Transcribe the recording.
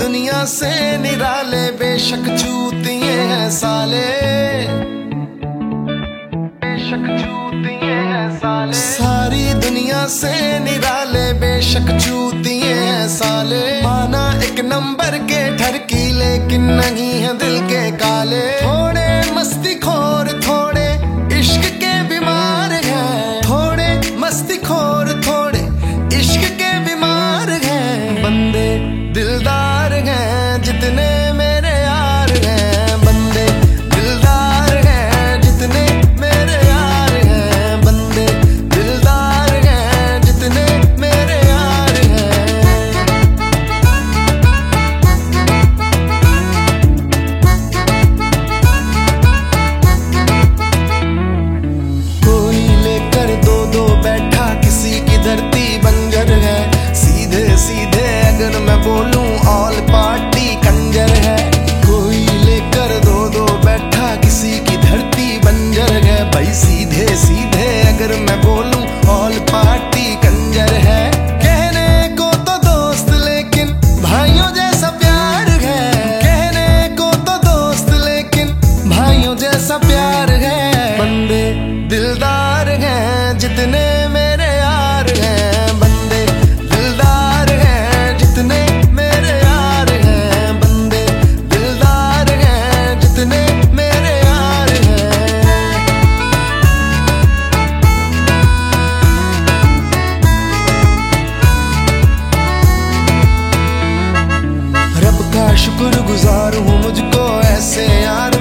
दुनिया से निराले बेशक चूतिए हैं साले, बेशक चूतिए हैं साले। सारी दुनिया से निराले बेशक चूतिए हैं साले। माना एक नंबर के ठरकी लेकिन नहीं है दिल के काले। थोड़े मस्ती खोर थोड़े इश्क के बीमार हैं, थोड़े मस्ती खोर थोड़े इश्क के बीमार हैं। बंदे दिलदार हैं जितने मेरे यार हैं, बंदे दिलदार हैं जितने मेरे यार हैं, बंदे दिलदार हैं जितने मेरे यार हैं। कोई लेकर दो दो बैठा किसी की धरती बंजर है। सीधे सीधे अगर मैं बोलूं ऑल पार्टी कंजर है। कोई लेकर दो दो बैठा किसी की धरती बंजर है। भाई सीधे सीधे अगर मैं बोलूं ऑल पार्टी कंजर है। कहने को तो दोस्त लेकिन भाइयों जैसा प्यार है, कहने को तो दोस्त लेकिन भाइयों जैसा प्यार है। बंदे दिलदार हैं जितने मेरे यार हैं, बंदे दिलदार हैं जितने मेरे यार हैं, बंदे दिलदार हैं जितने मेरे यार हैं। रब का शुक्रगुजार हूँ मुझको ऐसे यार